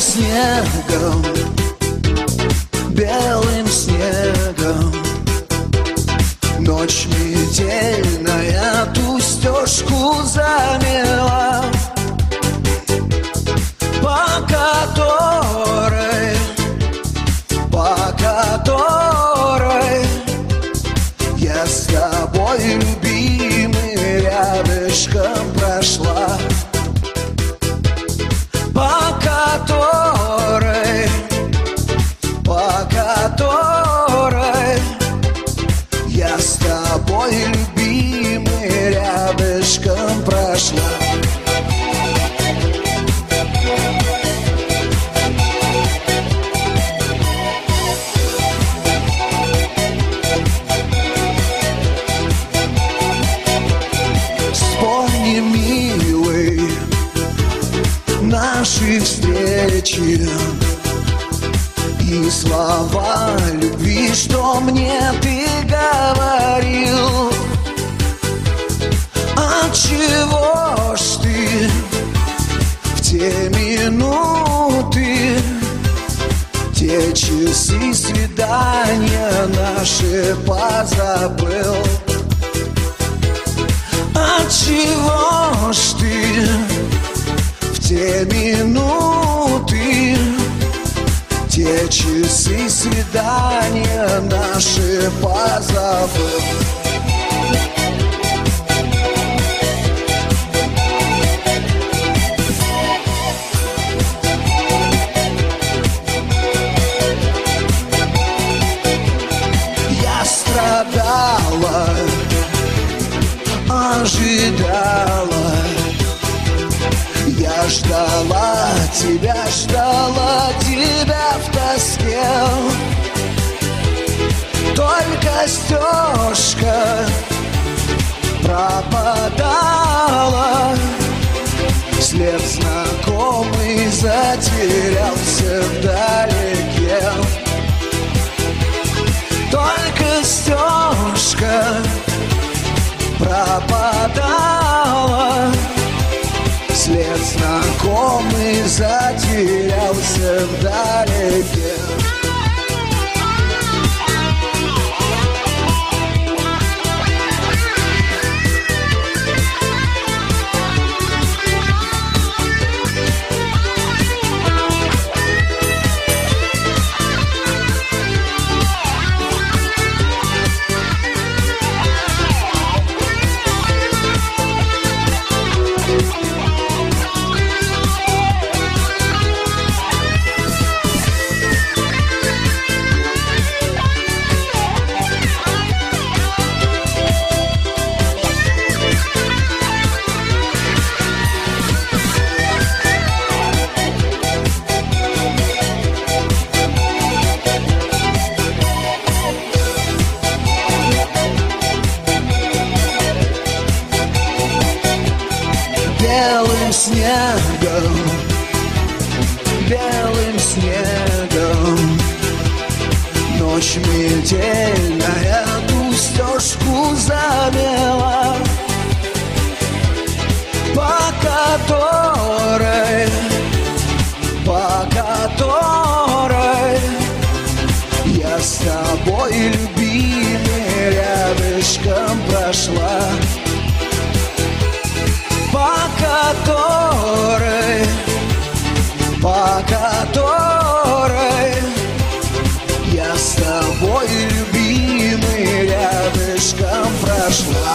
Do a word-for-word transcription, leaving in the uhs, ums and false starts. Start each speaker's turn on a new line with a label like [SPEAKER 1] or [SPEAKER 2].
[SPEAKER 1] снегом, белым снегом. Ночь метельная ту стежку замела, по которой, по которой я с тобой, любимый, рядышком прошла. По которой, по которой я с тобой, любимый, рядышком прошла. Вспомни, милый, наши встречи и слова любви, что мне ты говорил. Отчего ж ты в те минуты, те часы свидания наши позабыл? Отчего ж ты в те минуты, те часы свидания наши позабыл? Я страдала, ожидала, я ждала тебя, ждала тебя в тоске. Только стежка пропадала, след знакомый затерялся вдалеке. Только стежка пропадала, след знакомый затерялся вдалеке. Белым снегом, белым снегом, ночь метельная ту стежку замела, по которой, по которой я с тобой, любимый, рядышком прошла. По которой, по которой я с тобой, любимый, рядышком прошла.